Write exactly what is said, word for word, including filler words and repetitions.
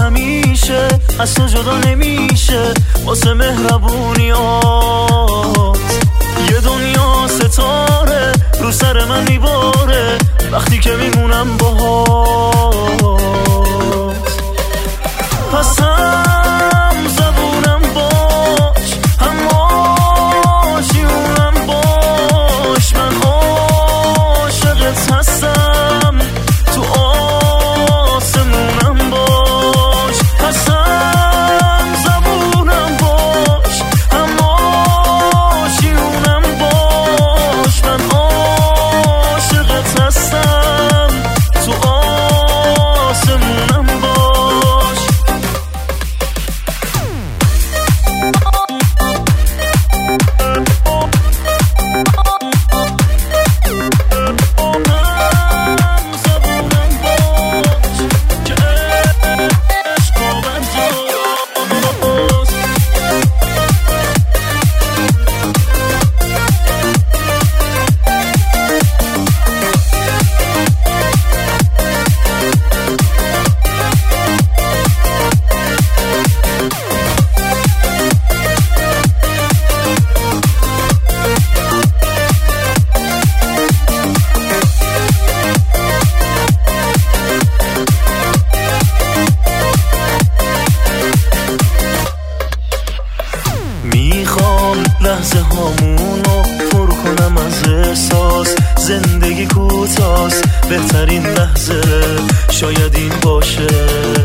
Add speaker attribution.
Speaker 1: همیشه از تو جدا نمیشه واسه مهربونیات. یه دنیا ستاره رو سر من میباره وقتی که میمونم باهات. پس هم زبونم باش هم آشیونم باش، من عاشقت هستم تو آسمونم باش. پس هم زبونم باش هم آشیونم باش، من عاشقت هستم تو آسمونم باش. میخوام لحظه هامونو پر کنم از احساس، زندگی کوتاست بهترین لحظه شاید این باشه.